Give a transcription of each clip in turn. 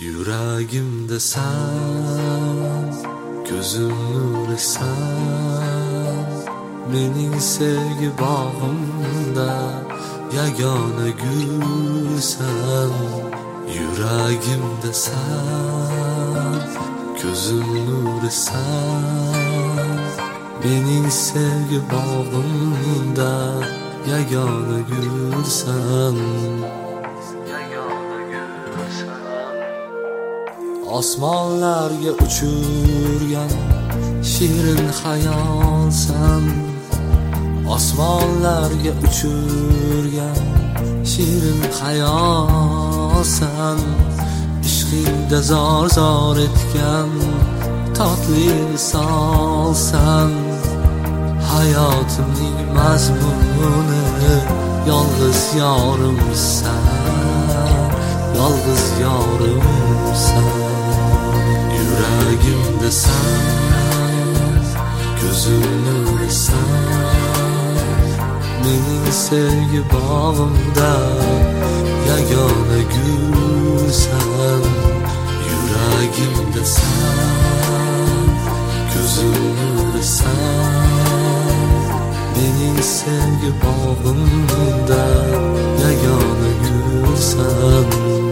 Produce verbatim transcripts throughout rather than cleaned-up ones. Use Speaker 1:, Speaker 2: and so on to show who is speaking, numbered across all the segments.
Speaker 1: Yuragimda sen, ko'zim nuri sen, mening sevgi bog'imda yagona gulsan. Yuragimda sen, ko'zim nuri sen, mening sevgi bog'imda yagona gulsan. Osmonlarga uchurgan shirin xayolsan, osmonlarga uchurgan shirin xayolsan. Ishqingda zor zor etgan totli visolsan. Hayotimning mazmuni yolg'iz yorimsan, yolg'iz yorimsan. Yuragimda sen, ko'zim nuri sen, mening sevgi bog'imda yagona gulsan. Yuragimda sen, ko'zim nuri sen, mening sevgi bog'imda yagona gulsan.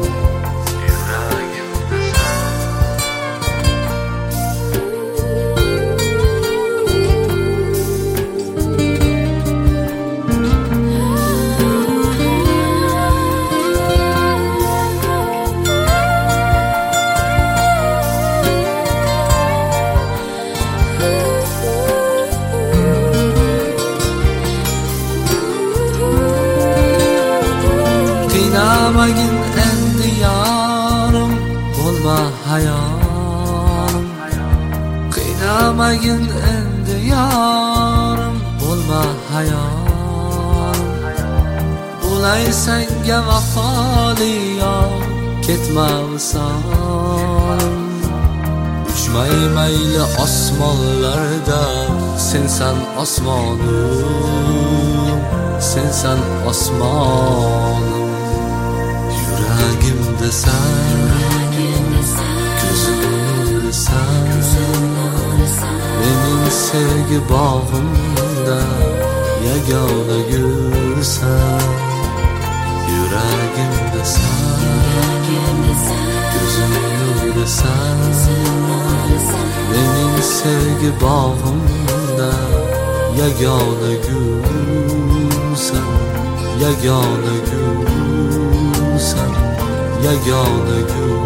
Speaker 1: Qiynamagin endi yarim, bo'lma hayolim. Qiynamagin endi yarim, bo'lma hayolim. Bo'lay senga vafoli yor, ketma visolim. Uchmay mayli osmonlarda, sensan osmonim, sensan osmonim. Yuragimda sen, ko'zim nuri sen, mening sevgi bog'imda yagona gulsan. Yuragimda sen, ko'zim nuri sen, mening sevgi bog'imda yagona gulsan, yagona gulsan, yagona gul.